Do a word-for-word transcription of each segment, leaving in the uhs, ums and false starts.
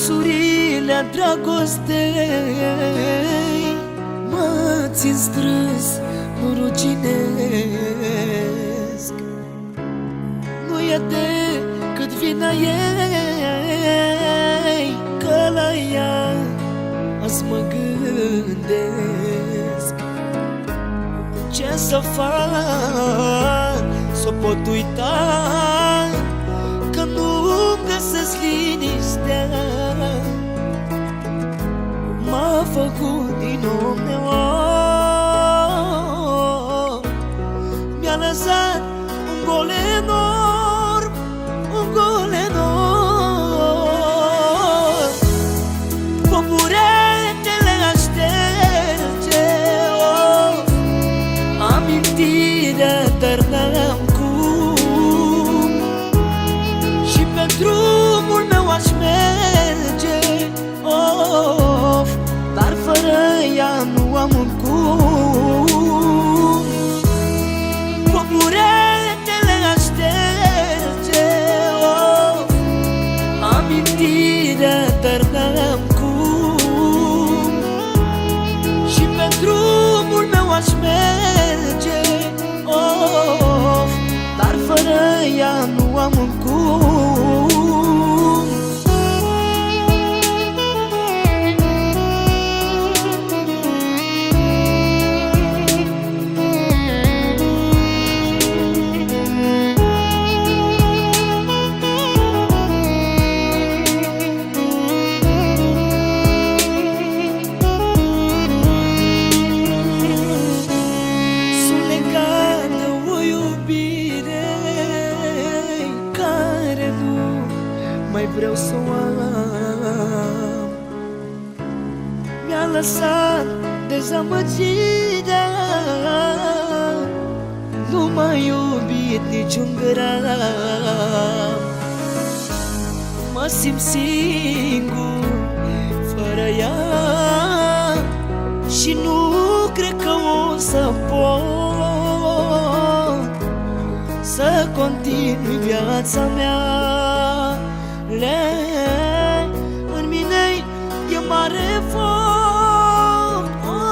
lanțurile dragostei mă țin strâns, nu ruginesc. Nu e decât vina ei, că la ea azi mă gândesc. Ce să fac, s-o pot uita, că nu-mi găsesc liniștea. M-a făcut din om neom, mi-a lăsat un gol enorm, un gol enorm. Poburetele așterge, oh, amintirea, dar n-am cum. Și pe drumul meu aș merge, oh, dar fără ea nu am un cum. Poburetele așterge, oh, amintirea, dar n-am cum. Și pe drumul meu aș merge, oh, dar fără ea nu am un cum. Mai vreau să o am. Mi-a lăsat dezamăgirea, nu m-a iubit niciun gram. Mă simt singur fără ea și nu cred că o să pot să continui viața mea. Le, în mine e mare foc,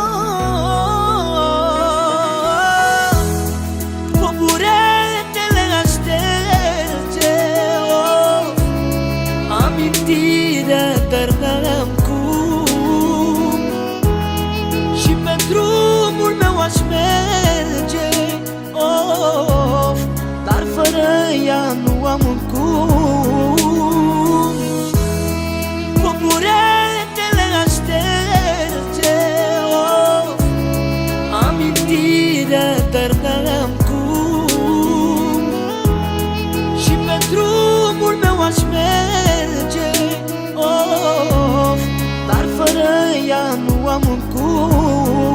oh, poburetele așterge, oh, amintirea, dar n-am cum. Și pe drumul meu aș merge, oh, dar fără ea nu am un cum. Poburetele așterge, oh, amintirea, dar n-am cum. Și pe drumul meu aș merge, oh, dar fără ea nu am un cum.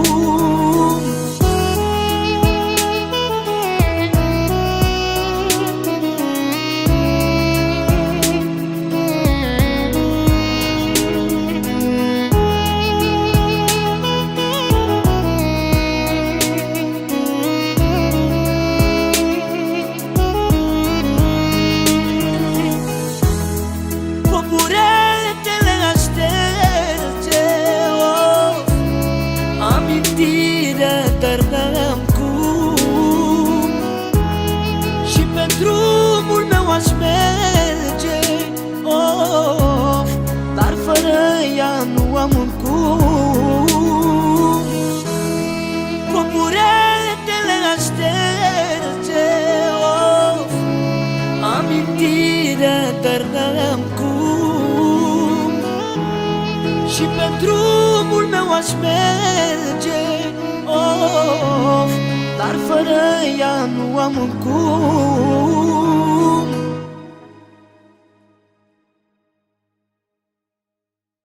Poburetele așterge, oh, amintirea, dar n-am cum. Și pe drumul meu aș merge, oh, dar fără ea nu am un cum. Poburetele așterge, oh, amintirea, dar n-am cum. Și pe drumul meu aș merge, oh, dar fără ea nu am un cum.